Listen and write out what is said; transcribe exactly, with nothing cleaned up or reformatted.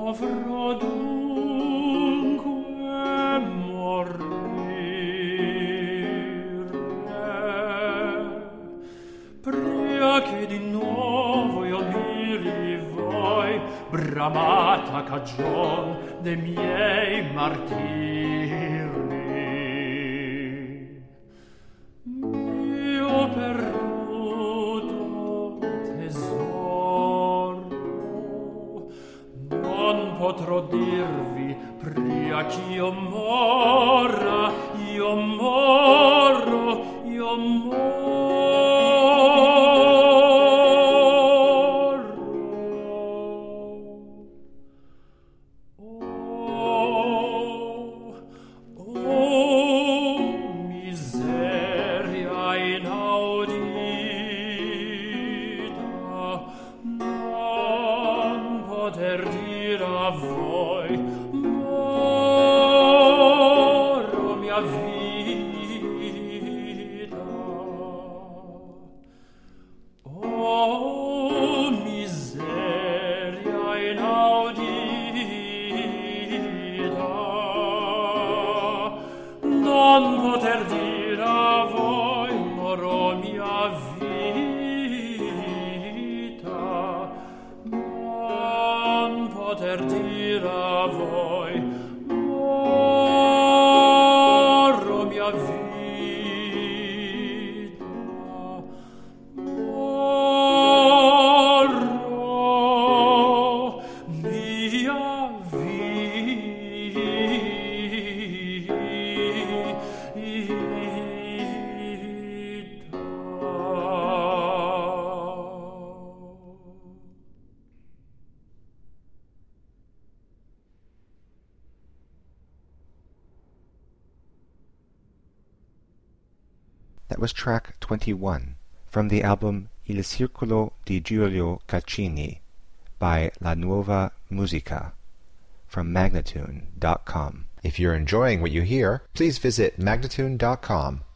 dovrò dunque morire, pria che di nuovo io mi rivoi, bramata cagion de miei martiri. Mio perduto tesoro, non potrò dirvi pria ch'io morra, io morro, io morro. That was track twenty-one from the album Il Circolo di Giulio Caccini by La Nuova Musica from Magnatune dot com. If you're enjoying what you hear, please visit Magnatune dot com